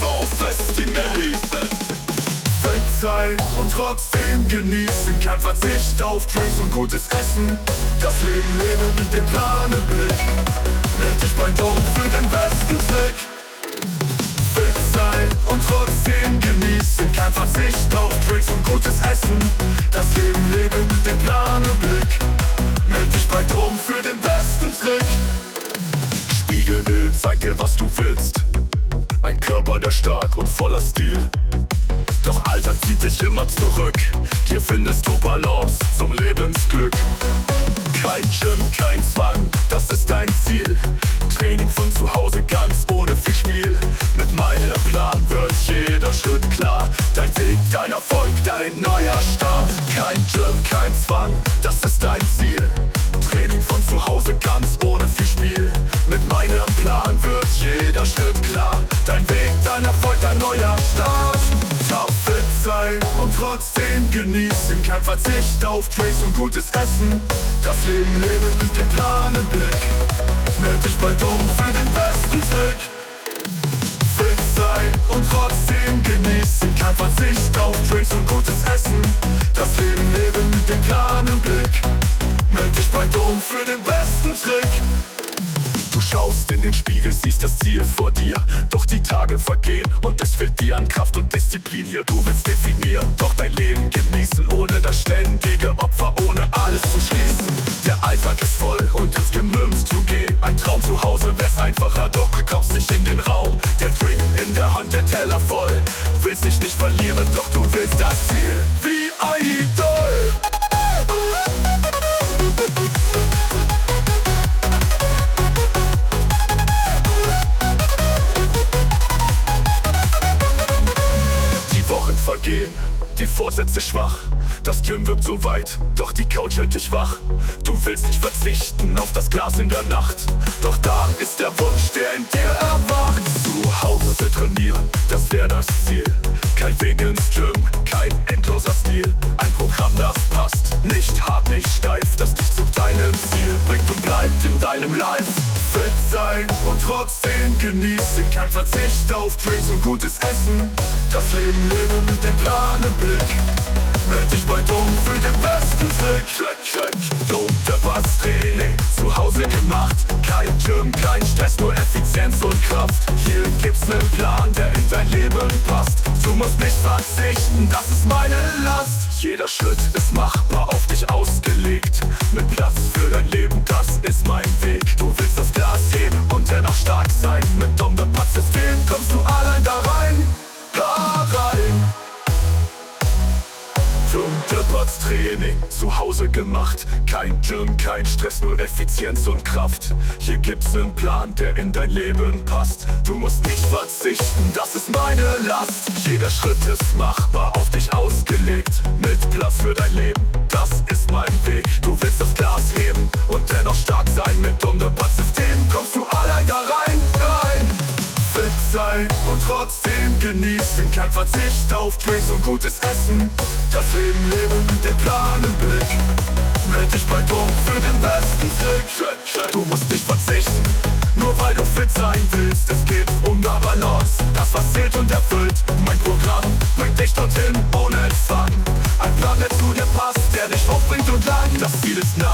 auf Fest die Melly. Fit sein und trotzdem genießen, kein Verzicht auf Drinks und gutes Essen. Das Leben leben mit dem Plan im Blick, nennt dich bei Dom für den besten Trick. Fit sein und trotzdem genießen, kein Verzicht auf Drinks und gutes Essen. Das Leben leben mit dem Plan im Blick, nennt dich bei Dom für den besten Trick. Spiegelbild zeigt dir, was du willst, ein Körper, der stark und voller Stil. Doch Alter zieht dich immer zurück, hier findest du Balance zum Lebensglück. Kein Gym, kein Zwang, das ist dein Ziel. Training von zu Hause ganz ohne viel Spiel. Mit meinem Plan wird jeder Schritt klar. Dein Weg, dein Erfolg, dein neuer Start. Kein Gym, kein Zwang, das ist dein Ziel. Training von zu Hause ganz ohne viel Spiel. Mit meinem Plan wird jeder Schritt klar. Dein Weg, dein Erfolg, dein neuer Start. Fit sein und trotzdem genießen, kein Verzicht auf Drinks und gutes Essen. Das Leben leben mit dem Plan im Blick, nennt dich bei Dom für den besten Trick. Fit sein und trotzdem genießen, kein Verzicht auf Drinks und gutes Essen. Das Leben leben mit dem Plan im Blick, nennt dich bei Dom für den besten Trick. Du schaust in den Spiegel, siehst das Ziel vor dir. Doch die Tage vergehen und es fehlt dir an Kraft und Disziplin hier. Du willst definieren, doch dein Leben genießen, ohne das ständige Opfer, ohne alles zu schließen. Der Alltag ist voll und ins Gemüms zu gehen. Ein Traum zu Hause wär's einfacher, doch du kommst nicht in den Raum. Der Drink in der Hand, der Teller voll. Willst dich nicht verlieren, doch du willst das Ziel wie ein Idol. Vergehen, die Vorsätze schwach. Das Gym wirkt so weit, doch die Couch hält dich wach. Du willst nicht verzichten auf das Glas in der Nacht, doch da ist der Wunsch, der in dir erwacht. Zu Hause will trainieren, das wär das Ziel. Kein Weg ins Gym, kein endloser Stil. Ein Programm, das passt, nicht hart, nicht steif, das dich zu deinem Ziel bringt und bleibt in deinem Life. Fit sein und trotzdem genießen, kein Verzicht auf Drinks und gutes Essen. Das Leben leben mit dem Plan im Blick, nennt dich bei Dom für den besten Trick. Dom, der Training, zu Hause gemacht. Kein Gym, kein Stress, nur Effizienz und Kraft. Hier gibt's nen Plan, der in dein Leben passt. Du musst nicht verzichten, das ist meine Last. Jeder Schritt ist machbar, auf dich ausgelegt. Mit Platz für dein Leben, das ist mein Weg. Du willst das Glas heben und dennoch stark sein. Mit Dom, der System kommst du allein da rein. Training, zu Hause gemacht. Kein Gym, kein Stress, nur Effizienz und Kraft. Hier gibt's nen Plan, der in dein Leben passt. Du musst nicht verzichten, das ist meine Last. Jeder Schritt ist machbar, auf dich ausgelegt. Mit Platz für dein Leben, das ist mein Weg. Du willst das Glas heben und dennoch stark sein. Mit System kommst du allein da rein. Fit sein und trotzdem genießen, kein Verzicht auf Drinks und gutes Essen. Das Leben leben mit dem Plan im Blick, nennt dich bei Dom für den besten Trick. Du musst nicht verzichten, nur weil du fit sein willst. Es geht um die Balance, das was zählt und erfüllt. Mein Programm bringt dich dorthin ohne Zwang. Ein Plan, der zu dir passt, der dich hochbringt und lang. Das Ziel ist nah,